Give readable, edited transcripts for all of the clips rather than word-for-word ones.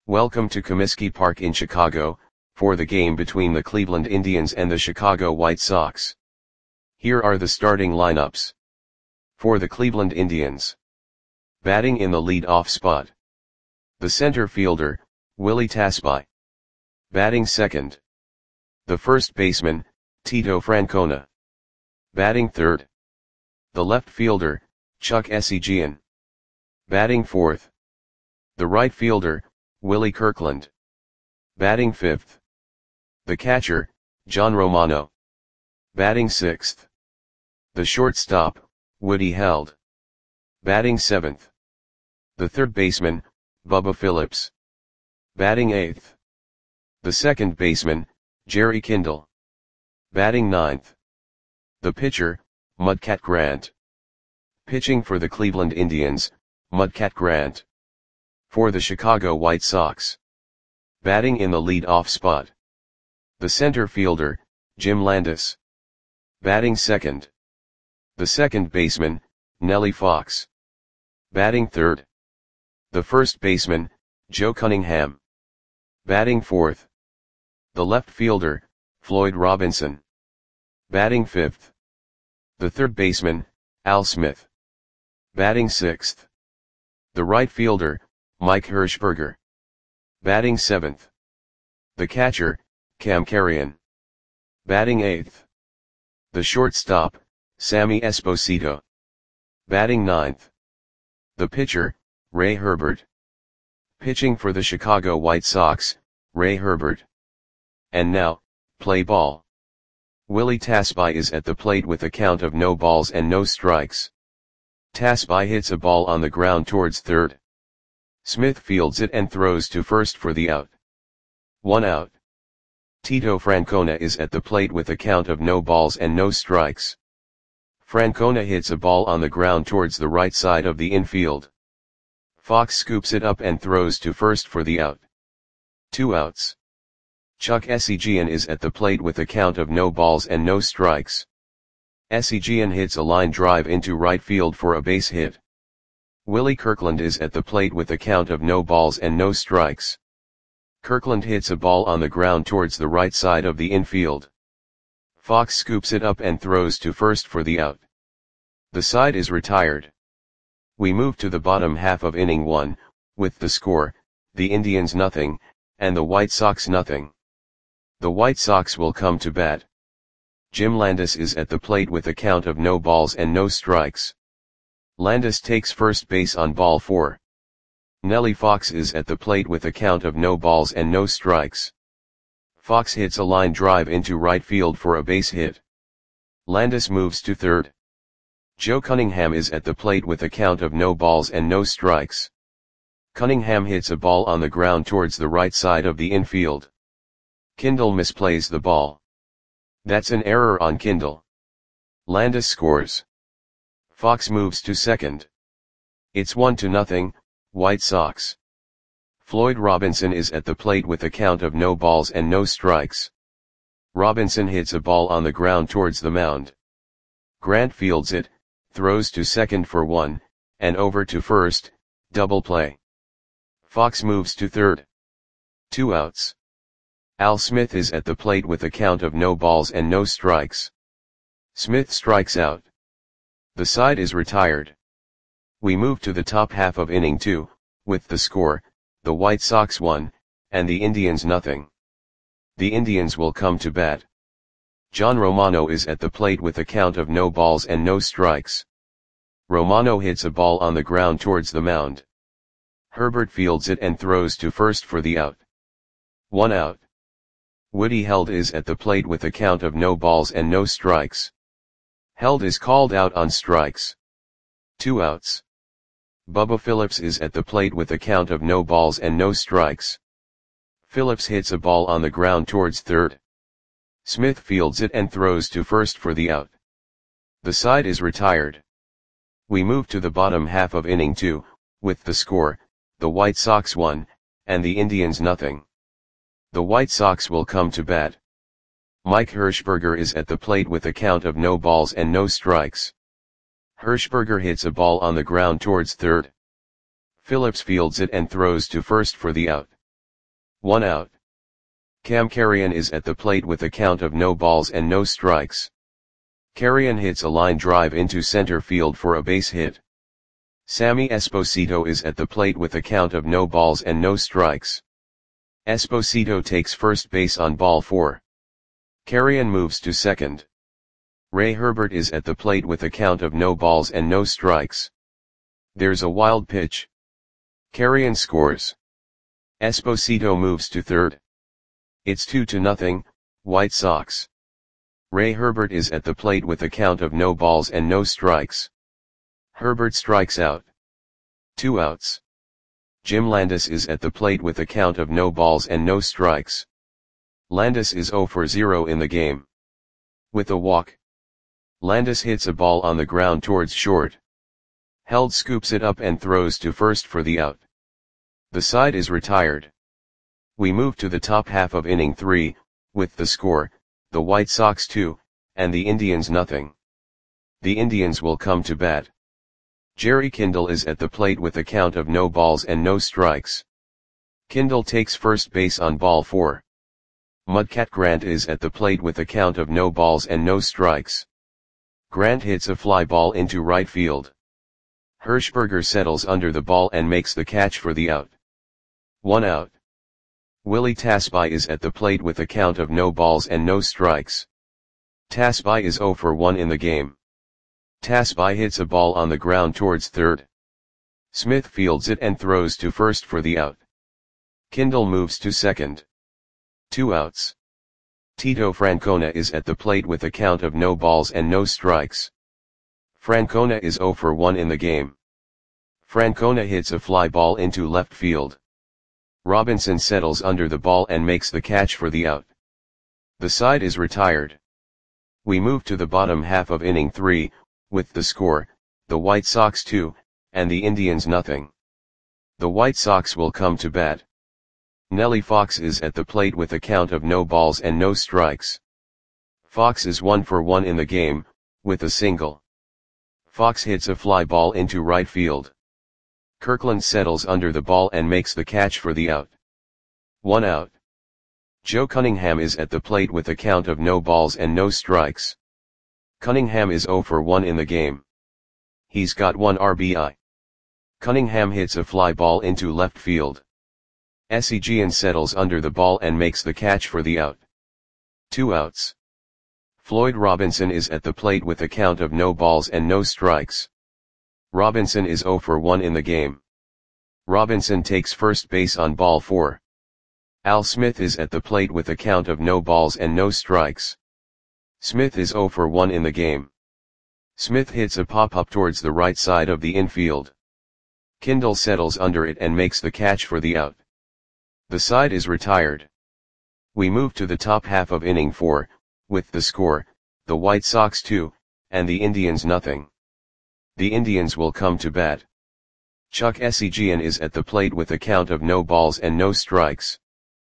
Welcome to Comiskey Park in Chicago, for the game between the Cleveland Indians and the Chicago White Sox. Here are the starting lineups. For the Cleveland Indians. Batting in the lead-off spot. The center fielder, Willie Tasby. Batting second. The first baseman, Tito Francona. Batting third. The left fielder, Chuck Essegian. Batting fourth. The right fielder, Willie Kirkland. Batting fifth. The catcher, John Romano. Batting sixth. The shortstop, Woody Held. Batting seventh. The third baseman, Bubba Phillips. Batting eighth. The second baseman, Jerry Kindle. Batting ninth. The pitcher, Mudcat Grant. Pitching for the Cleveland Indians, Mudcat Grant. For the Chicago White Sox. Batting in the lead-off spot. The center fielder, Jim Landis. Batting second. The second baseman, Nellie Fox. Batting third. The first baseman, Joe Cunningham. Batting fourth. The left fielder, Floyd Robinson. Batting fifth. The third baseman, Al Smith. Batting sixth. The right fielder, Mike Hirschberger. Batting seventh. The catcher, Cam Carrion. Batting eighth. The shortstop, Sammy Esposito. Batting ninth. The pitcher, Ray Herbert. Pitching for the Chicago White Sox, Ray Herbert. And now, play ball. Willie Tasby is at the plate with a count of no balls and no strikes. Tasby hits a ball on the ground towards third. Smith fields it and throws to first for the out. 1 out. Tito Francona is at the plate with a count of no balls and no strikes. Francona hits a ball on the ground towards the right side of the infield. Fox scoops it up and throws to first for the out. 2 outs. Chuck Essegian is at the plate with a count of no balls and no strikes. Essegian hits a line drive into right field for a base hit. Willie Kirkland is at the plate with a count of no balls and no strikes. Kirkland hits a ball on the ground towards the right side of the infield. Fox scoops it up and throws to first for the out. The side is retired. We move to the bottom half of inning 1, with the score, the Indians nothing, and the White Sox nothing. The White Sox will come to bat. Jim Landis is at the plate with a count of no balls and no strikes. Landis takes first base on ball 4. Nellie Fox is at the plate with a count of no balls and no strikes. Fox hits a line drive into right field for a base hit. Landis moves to third. Joe Cunningham is at the plate with a count of no balls and no strikes. Cunningham hits a ball on the ground towards the right side of the infield. Kindle misplays the ball. That's an error on Kindle. Landis scores. Fox moves to second. It's 1-0, White Sox. Floyd Robinson is at the plate with a count of no balls and no strikes. Robinson hits a ball on the ground towards the mound. Grant fields it, throws to second for 1, and over to first, double play. Fox moves to third. 2 outs. Al Smith is at the plate with a count of no balls and no strikes. Smith strikes out. The side is retired. We move to the top half of inning 2, with the score, the White Sox 1, and the Indians nothing. The Indians will come to bat. John Romano is at the plate with a count of no balls and no strikes. Romano hits a ball on the ground towards the mound. Herbert fields it and throws to first for the out. 1 out. Woody Held is at the plate with a count of no balls and no strikes. Held is called out on strikes. 2 outs. Bubba Phillips is at the plate with a count of no balls and no strikes. Phillips hits a ball on the ground towards third. Smith fields it and throws to first for the out. The side is retired. We move to the bottom half of inning 2, with the score, the White Sox 1, and the Indians nothing. The White Sox will come to bat. Mike Hirschberger is at the plate with a count of no balls and no strikes. Hirschberger hits a ball on the ground towards third. Phillips fields it and throws to first for the out. 1 out. Cam Carrion is at the plate with a count of no balls and no strikes. Carrion hits a line drive into center field for a base hit. Sammy Esposito is at the plate with a count of no balls and no strikes. Esposito takes first base on ball 4. Carrion moves to second. Ray Herbert is at the plate with a count of no balls and no strikes. There's a wild pitch. Carrion scores. Esposito moves to third. It's 2-0, White Sox. Ray Herbert is at the plate with a count of no balls and no strikes. Herbert strikes out. 2 outs. Jim Landis is at the plate with a count of no balls and no strikes. Landis is 0 for 0 in the game. With a walk. Landis hits a ball on the ground towards short. Held scoops it up and throws to first for the out. The side is retired. We move to the top half of inning 3, with the score, the White Sox 2, and the Indians nothing. The Indians will come to bat. Jerry Kindle is at the plate with a count of no balls and no strikes. Kindle takes first base on ball 4. Mudcat Grant is at the plate with a count of no balls and no strikes. Grant hits a fly ball into right field. Hirschberger settles under the ball and makes the catch for the out. 1 out. Willie Tasby is at the plate with a count of no balls and no strikes. Tasby is 0 for 1 in the game. Tasby hits a ball on the ground towards third. Smith fields it and throws to first for the out. Kindle moves to second. 2 outs. Tito Francona is at the plate with a count of no balls and no strikes. Francona is 0 for 1 in the game. Francona hits a fly ball into left field. Robinson settles under the ball and makes the catch for the out. The side is retired. We move to the bottom half of inning 3, with the score, the White Sox 2, and the Indians nothing. The White Sox will come to bat. Nellie Fox is at the plate with a count of no balls and no strikes. Fox is 1 for 1 in the game, with a single. Fox hits a fly ball into right field. Kirkland settles under the ball and makes the catch for the out. 1 out. Joe Cunningham is at the plate with a count of no balls and no strikes. Cunningham is 0 for 1 in the game. He's got 1 RBI. Cunningham hits a fly ball into left field. Seguin settles under the ball and makes the catch for the out. 2 outs. Floyd Robinson is at the plate with a count of no balls and no strikes. Robinson is 0 for 1 in the game. Robinson takes first base on ball 4. Al Smith is at the plate with a count of no balls and no strikes. Smith is 0 for 1 in the game. Smith hits a pop-up towards the right side of the infield. Kindle settles under it and makes the catch for the out. The side is retired. We move to the top half of inning 4, with the score, the White Sox 2, and the Indians nothing. The Indians will come to bat. Chuck Seguin is at the plate with a count of no balls and no strikes.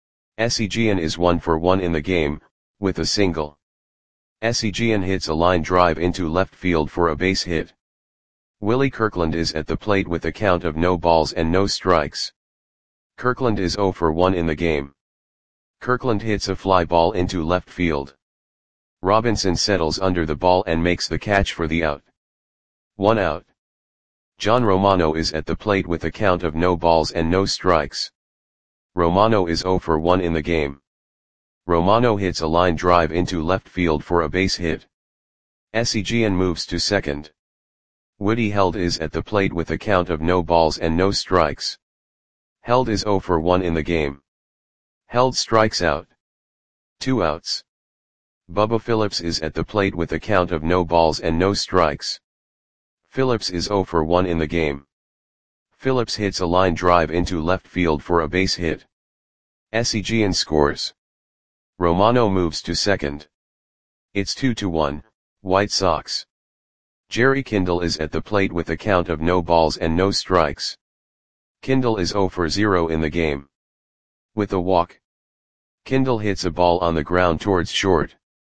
Seguin is 1 for 1 in the game, with a single. Seguin hits a line drive into left field for a base hit. Willie Kirkland is at the plate with a count of no balls and no strikes. Kirkland is 0 for 1 in the game. Kirkland hits a fly ball into left field. Robinson settles under the ball and makes the catch for the out. 1 out. John Romano is at the plate with a count of no balls and no strikes. Romano is 0 for 1 in the game. Romano hits a line drive into left field for a base hit. Seguin moves to second. Woody Held is at the plate with a count of no balls and no strikes. Held is 0 for 1 in the game. Held strikes out. 2 outs. Bubba Phillips is at the plate with a count of no balls and no strikes. Phillips is 0 for 1 in the game. Phillips hits a line drive into left field for a base hit. Seguin scores. Romano moves to second. It's 2-1, White Sox. Jerry Kindle is at the plate with a count of no balls and no strikes. Kindle is 0 for 0 in the game. With a walk. Kindle hits a ball on the ground towards short.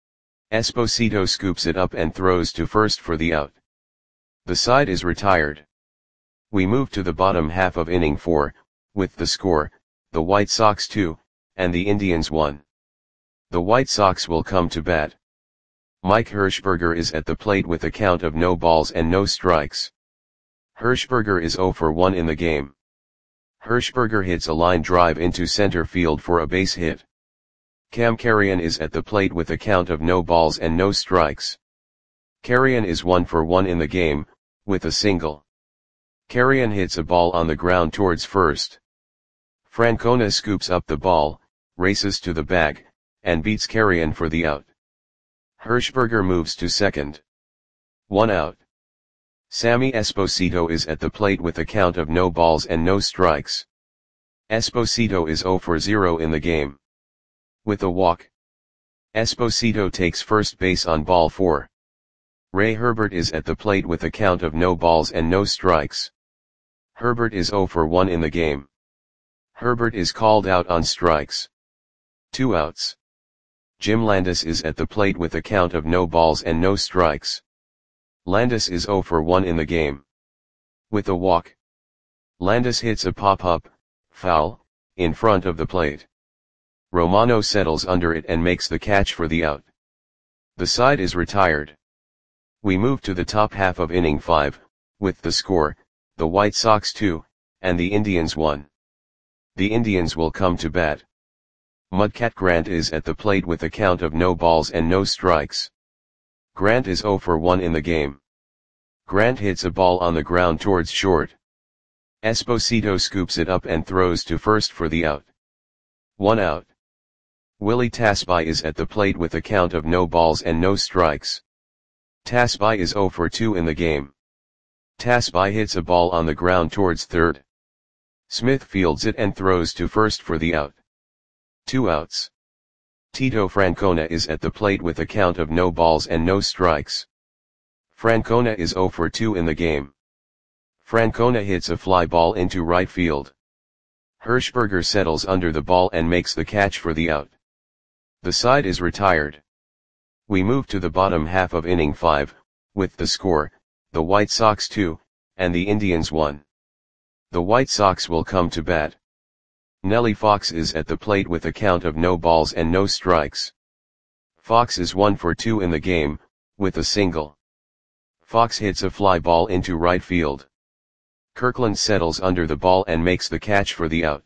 Esposito scoops it up and throws to first for the out. The side is retired. We move to the bottom half of inning 4, with the score, the White Sox 2, and the Indians won. The White Sox will come to bat. Mike Hershberger is at the plate with a count of no balls and no strikes. Hershberger is 0 for 1 in the game. Hershberger hits a line drive into center field for a base hit. Cam Carrion is at the plate with a count of no balls and no strikes. Carrion is 1 for 1 in the game, with a single. Carrion hits a ball on the ground towards first. Francona scoops up the ball, races to the bag, and beats Carrion for the out. Hershberger moves to second. 1 out. Sammy Esposito is at the plate with a count of no balls and no strikes. Esposito is 0 for 0 in the game. With a walk. Esposito takes first base on ball 4. Ray Herbert is at the plate with a count of no balls and no strikes. Herbert is 0 for 1 in the game. Herbert is called out on strikes. 2 outs. Jim Landis is at the plate with a count of no balls and no strikes. Landis is 0 for 1 in the game. With a walk. Landis hits a pop-up, foul, in front of the plate. Romano settles under it and makes the catch for the out. The side is retired. We move to the top half of inning 5, with the score, the White Sox 2, and the Indians 1. The Indians will come to bat. Mudcat Grant is at the plate with a count of no balls and no strikes. Grant is 0 for 1 in the game. Grant hits a ball on the ground towards short. Esposito scoops it up and throws to first for the out. 1 out. Willie Tasby is at the plate with a count of no balls and no strikes. Tasby is 0 for 2 in the game. Tasby hits a ball on the ground towards third. Smith fields it and throws to first for the out. 2 outs. Tito Francona is at the plate with a count of no balls and no strikes. Francona is 0 for 2 in the game. Francona hits a fly ball into right field. Hershberger settles under the ball and makes the catch for the out. The side is retired. We move to the bottom half of inning 5, with the score, the White Sox 2, and the Indians 1. The White Sox will come to bat. Nellie Fox is at the plate with a count of no balls and no strikes. Fox is 1 for 2 in the game, with a single. Fox hits a fly ball into right field. Kirkland settles under the ball and makes the catch for the out.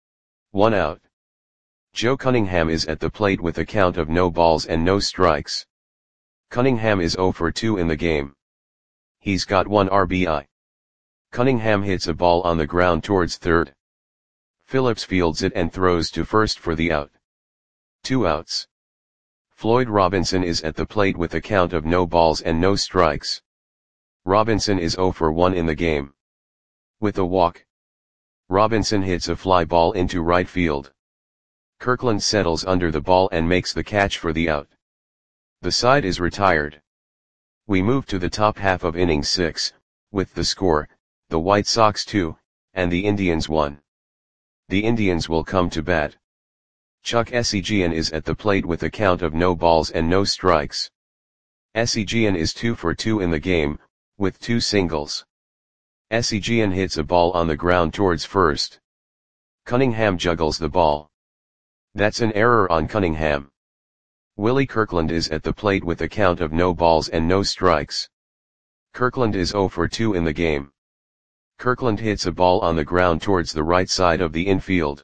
1 out. Joe Cunningham is at the plate with a count of no balls and no strikes. Cunningham is 0 for 2 in the game. He's got 1 RBI. Cunningham hits a ball on the ground towards third. Phillips fields it and throws to first for the out. 2 outs. Floyd Robinson is at the plate with a count of no balls and no strikes. Robinson is 0 for 1 in the game. With a walk. Robinson hits a fly ball into right field. Kirkland settles under the ball and makes the catch for the out. The side is retired. We move to the top half of inning 6, with the score, the White Sox 2, and the Indians 1. The Indians will come to bat. Chuck Essegian is at the plate with a count of no balls and no strikes. Essegian is 2 for 2 in the game, with 2 singles. Essegian hits a ball on the ground towards first. Cunningham juggles the ball. That's an error on Cunningham. Willie Kirkland is at the plate with a count of no balls and no strikes. Kirkland is 0 for 2 in the game. Kirkland hits a ball on the ground towards the right side of the infield.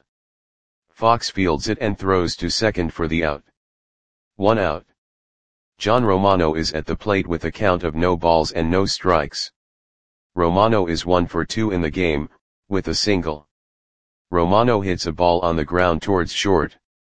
Fox fields it and throws to second for the out. 1 out. John Romano is at the plate with a count of no balls and no strikes. Romano is 1 for 2 in the game, with a single. Romano hits a ball on the ground towards short.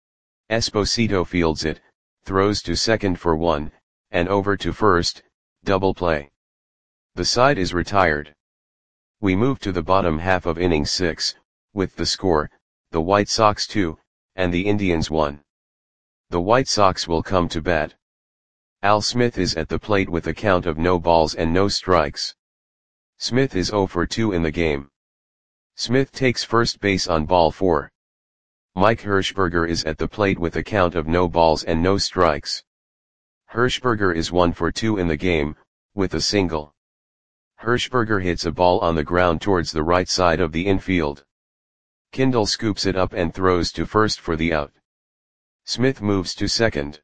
Esposito fields it, throws to second for 1, and over to first, double play. The side is retired. We move to the bottom half of inning 6, with the score, the White Sox 2, and the Indians 1. The White Sox will come to bat. Al Smith is at the plate with a count of no balls and no strikes. Smith is 0 for 2 in the game. Smith takes first base on ball 4. Mike Hershberger is at the plate with a count of no balls and no strikes. Hershberger is 1 for 2 in the game, with a single. Hershberger hits a ball on the ground towards the right side of the infield. Kindle scoops it up and throws to first for the out. Smith moves to second.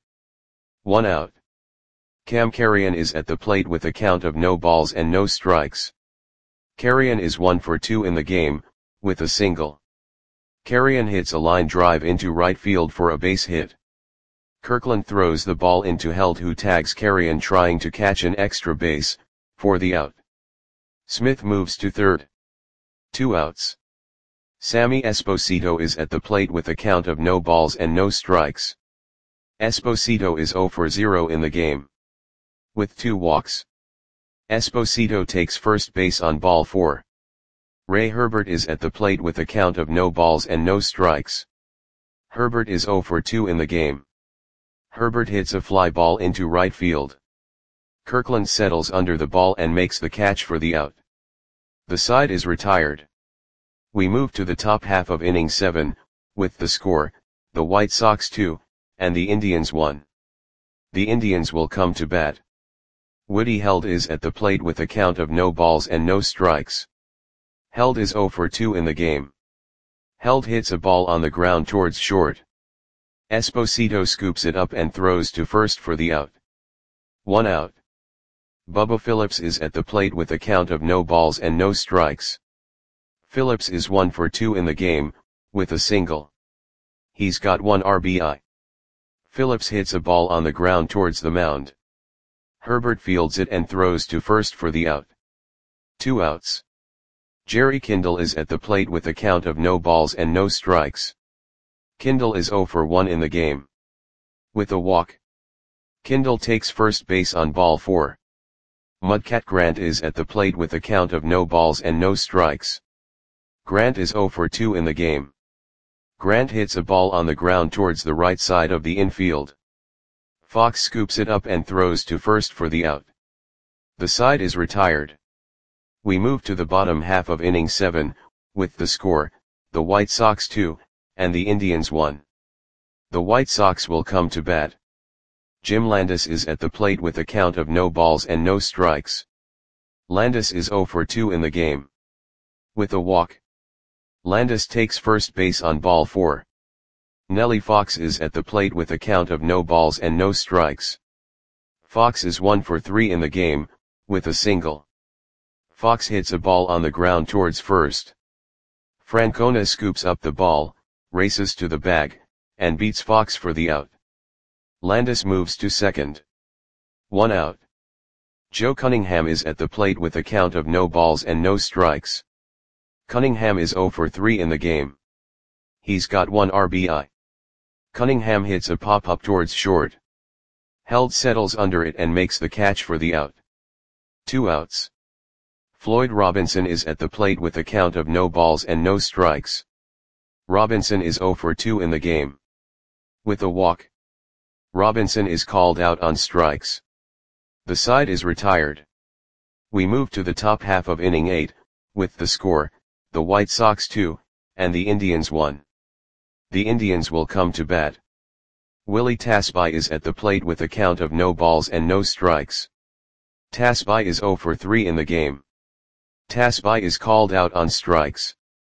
1 out. Cam Carrion is at the plate with a count of no balls and no strikes. Carrion is 1 for 2 in the game, with a single. Carrion hits a line drive into right field for a base hit. Kirkland throws the ball into Held, who tags Carrion trying to catch an extra base, for the out. Smith moves to third. 2 outs. Sammy Esposito is at the plate with a count of no balls and no strikes. Esposito is 0 for 0 in the game. With 2 walks. Esposito takes first base on ball 4. Ray Herbert is at the plate with a count of no balls and no strikes. Herbert is 0 for 2 in the game. Herbert hits a fly ball into right field. Kirkland settles under the ball and makes the catch for the out. The side is retired. We move to the top half of inning 7, with the score, the White Sox 2, and the Indians 1. The Indians will come to bat. Woody Held is at the plate with a count of no balls and no strikes. Held is 0 for 2 in the game. Held hits a ball on the ground towards short. Esposito scoops it up and throws to first for the out. 1 out. Bubba Phillips is at the plate with a count of no balls and no strikes. Phillips is 1 for 2 in the game, with a single. He's got 1 RBI. Phillips hits a ball on the ground towards the mound. Herbert fields it and throws to first for the out. 2 outs. Jerry Kindle is at the plate with a count of no balls and no strikes. Kindle is 0 for 1 in the game. With a walk. Kindle takes first base on ball 4. Mudcat Grant is at the plate with a count of no balls and no strikes. Grant is 0 for 2 in the game. Grant hits a ball on the ground towards the right side of the infield. Fox scoops it up and throws to first for the out. The side is retired. We move to the bottom half of inning 7, with the score, the White Sox 2, and the Indians 1. The White Sox will come to bat. Jim Landis is at the plate with a count of no balls and no strikes. Landis is 0 for 2 in the game. With a walk. Landis takes first base on ball 4. Nellie Fox is at the plate with a count of no balls and no strikes. Fox is 1 for 3 in the game, with a single. Fox hits a ball on the ground towards first. Francona scoops up the ball, races to the bag, and beats Fox for the out. Landis moves to second. 1 out. Joe Cunningham is at the plate with a count of no balls and no strikes. Cunningham is 0 for 3 in the game. He's got 1 RBI. Cunningham hits a pop-up towards short. Held settles under it and makes the catch for the out. 2 outs. Floyd Robinson is at the plate with a count of no balls and no strikes. Robinson is 0 for 2 in the game. With a walk. Robinson is called out on strikes. The side is retired. We move to the top half of inning 8, with the score, the White Sox 2, and the Indians 1. The Indians will come to bat. Willie Tasby is at the plate with a count of no balls and no strikes. Tasby is 0 for 3 in the game. Tasby is called out on strikes.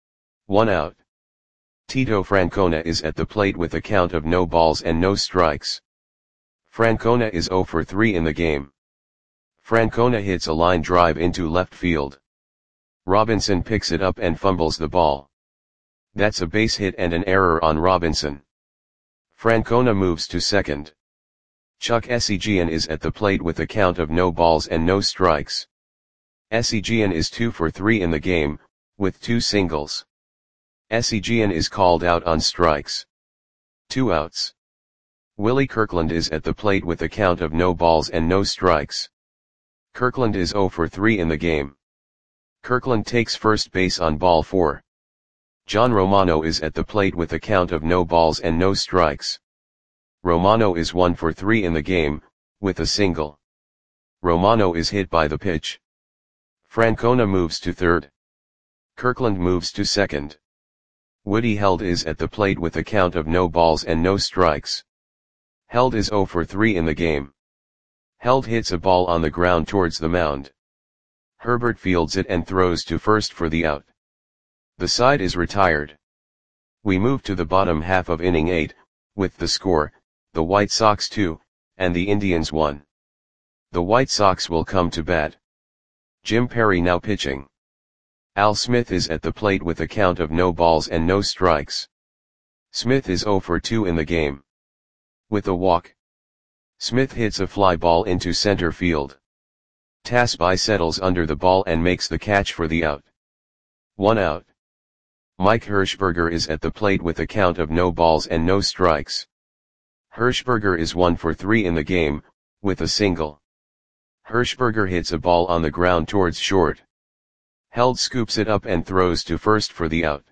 1 out. Tito Francona is at the plate with a count of no balls and no strikes. Francona is 0 for 3 in the game. Francona hits a line drive into left field. Robinson picks it up and fumbles the ball. That's a base hit and an error on Robinson. Francona moves to second. Chuck Esigian is at the plate with a count of no balls and no strikes. Esigian is 2 for 3 in the game, with 2 singles. Esigian is called out on strikes. 2 outs. Willie Kirkland is at the plate with a count of no balls and no strikes. Kirkland is 0 for 3 in the game. Kirkland takes first base on ball 4. John Romano is at the plate with a count of no balls and no strikes. Romano is 1 for 3 in the game, with a single. Romano is hit by the pitch. Francona moves to third. Kirkland moves to second. Woody Held is at the plate with a count of no balls and no strikes. Held is 0 for 3 in the game. Held hits a ball on the ground towards the mound. Herbert fields it and throws to first for the out. The side is retired. We move to the bottom half of inning 8, with the score, the White Sox 2, and the Indians 1. The White Sox will come to bat. Jim Perry now pitching. Al Smith is at the plate with a count of no balls and no strikes. Smith is 0 for 2 in the game. With a walk, Smith hits a fly ball into center field. Tasby settles under the ball and makes the catch for the out. 1 out. Mike Hirschberger is at the plate with a count of no balls and no strikes. Hirschberger is 1 for 3 in the game, with a single. Hirschberger hits a ball on the ground towards short. Held scoops it up and throws to first for the out.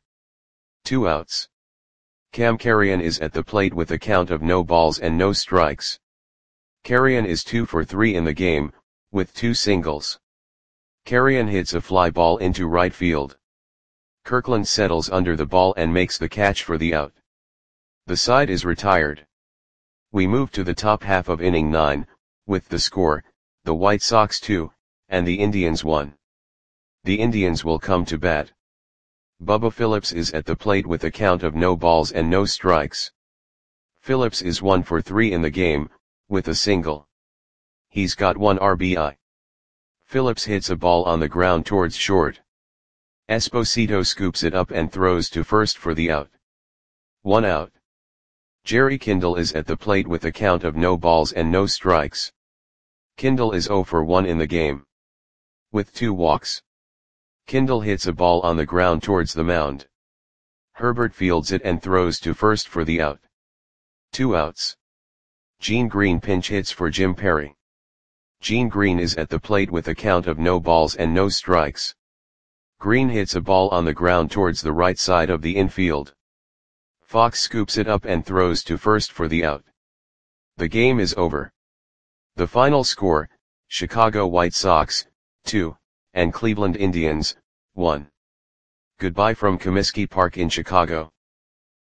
2 outs. Cam Carrion is at the plate with a count of no balls and no strikes. Carrion is 2 for 3 in the game, with 2 singles. Carrion hits a fly ball into right field. Kirkland settles under the ball and makes the catch for the out. The side is retired. We move to the top half of inning 9, with the score, the White Sox 2, and the Indians 1. The Indians will come to bat. Bubba Phillips is at the plate with a count of no balls and no strikes. Phillips is 1 for 3 in the game, with a single. He's got 1 RBI. Phillips hits a ball on the ground towards short. Esposito scoops it up and throws to first for the out. 1 out. Jerry Kindle is at the plate with a count of no balls and no strikes. Kindle is 0 for 1 in the game. With 2 walks, Kindle hits a ball on the ground towards the mound. Herbert fields it and throws to first for the out. 2 outs. Gene Green pinch hits for Jim Perry. Gene Green is at the plate with a count of no balls and no strikes. Green hits a ball on the ground towards the right side of the infield. Fox scoops it up and throws to first for the out. The game is over. The final score, Chicago White Sox, 2, and Cleveland Indians, 1. Goodbye from Comiskey Park in Chicago.